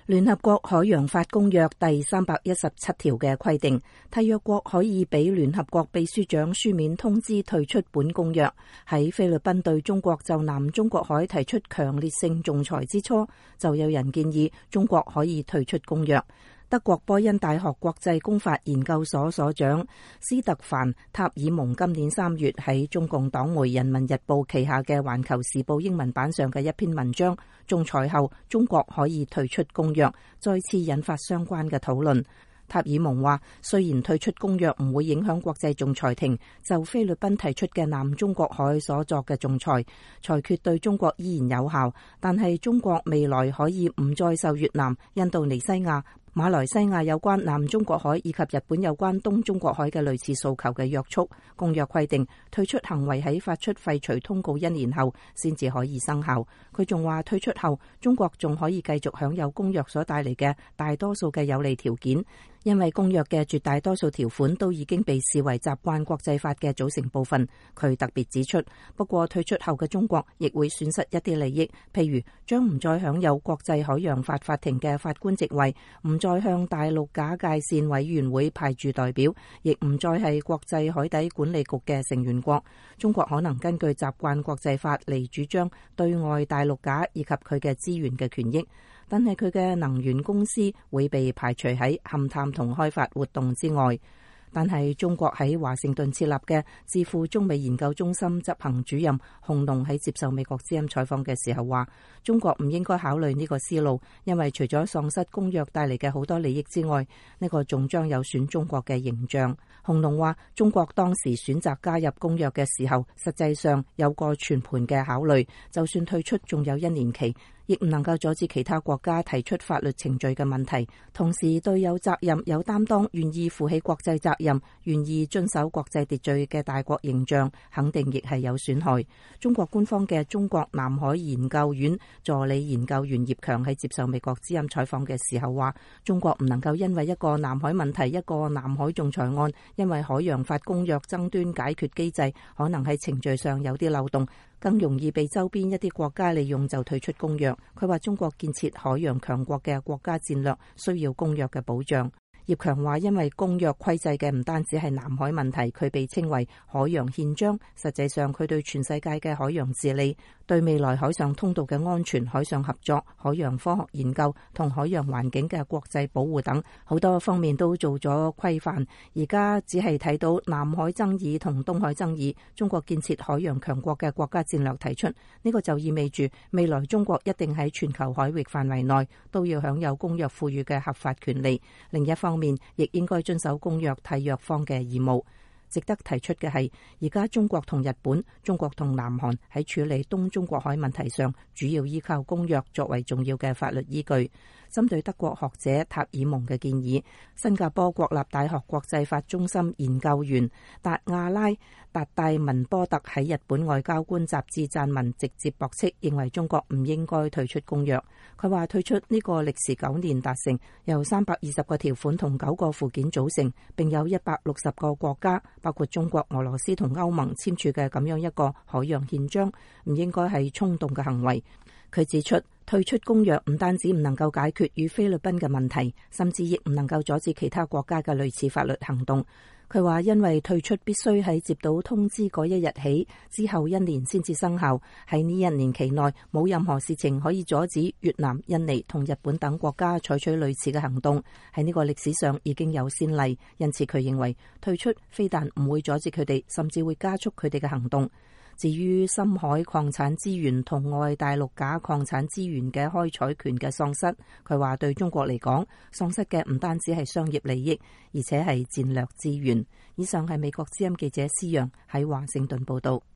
聯合國海洋法公約第317條嘅規定，締約國可以俾聯合國秘書長書面通知退出本公約。喺菲律賓對中國就南中國海提出強烈性仲裁之初，就有人建議中國可以退出公約。德國波恩大學國際公法研究所所長斯特凡塔爾蒙今年3月喺中共黨媒《人民日報》旗下嘅《環球時報》英文版上嘅一篇文章，仲裁後中國可以退出公約，再次引發相關嘅討論。塔爾蒙話，雖然退出公約唔會影響國際仲裁庭就菲律賓提出嘅南中國海所作嘅仲裁，裁決對中國依然有效，但係中國未來可以唔再受越南、印度尼西亞、馬來西亞有關南中國海以及日本有關東中國海嘅類似訴求嘅約束。公約規定退出行為喺發出廢除通告1年後先至可以生效。佢仲話退出後中國仲可以繼續享有公約所帶嚟嘅大多數嘅有利條件，因為公約嘅絕大多數條款都已經被視為習慣國際法嘅組成部分。佢特別指出，不過退出後嘅中國亦會損失一啲利益，譬如將唔再享有國際海洋法法庭嘅法官席位，唔再向大陸假界線委員會派駐代表，亦唔再係國際海底管理局嘅成員國。中國可能根據習慣國際法嚟主張對外大陸架以及佢嘅資源嘅權益，但係佢嘅能源公司會被排除喺勘探同開發活動之外。但係中國喺華盛頓設立嘅智庫中美研究中心執行主任洪龍喺接受美國之音採訪嘅時候話，中國唔應該考慮呢個思路，因為除咗喪失公約帶嚟嘅好多利益之外，呢個仲將有損中國嘅形象。洪龍話，中國當時選擇加入公約嘅時候，實際上有個全盤嘅考慮，就算退出仲有1年期，亦唔能夠阻止其他國家提出法律程序嘅問題。同時對有責任、有擔當、願意負起國際責任、願意遵守國際秩序嘅大國形象，肯定亦係有損害。中國官方嘅中國南海研究院助理研究員葉強喺接受美國之音採訪嘅時候話，中國唔能夠因為一個南海問題、一個南海仲裁案，因為海洋法公約爭端解決機制可能喺程序上有啲漏洞，更容易被周邊一啲國家利用，就退出公約。佢話中國建設海洋強國嘅國家戰略需要公約嘅保障。葉強話，因為公約規制嘅唔單止係南海問題，佢被稱為海洋憲章，實際上佢對全世界嘅海洋治理、對未來海上通道嘅安全、海上合作、海洋科學研究同海洋環境嘅國際保護等好多方面都做咗規範。而家只係睇到南海爭議同東海爭議，中國建設海洋強國嘅國家戰略提出，呢個就意味住未來中國一定喺全球海域範圍內都要享有公約賦予嘅合法權利。另一方面，亦應該遵守公約締約方嘅義務。值得提出嘅係，而家中國同日本、中國同南韓喺處理東中國海問題上，主要依靠公約作為重要嘅法律依據。針對德國學者塔爾蒙嘅建議，新加坡國立大學國際法中心研究員達亞拉達戴文波特喺日本外交官雜誌撰文直接駁斥，認為中國唔應該退出公約。佢話退出呢個歷時9年達成，由320個條款同9個附件組成，並有160個國家，包括中國、俄羅斯同歐盟簽署嘅咁樣一個海洋憲章，唔應該係衝動嘅行為。佢指出，退出公約唔單止唔能夠解決與菲律賓嘅問題，甚至亦唔能夠阻止其他國家嘅類似法律行動。佢話因為退出必須喺接到通知嗰一日起之後1年先至生效，喺呢1年期內冇任何事情可以阻止越南、印尼同日本等國家採取類似嘅行動，喺呢個歷史上已經有先例，因此佢認為退出非但唔會阻止佢哋，甚至會加速佢哋嘅行動。至於深海礦產資源同外大陸架礦產資源嘅開採權嘅喪失，佢話對中國嚟講，喪失嘅唔單止係商業利益，而且係戰略資源。以上係美國之音記者施陽喺華盛頓報道。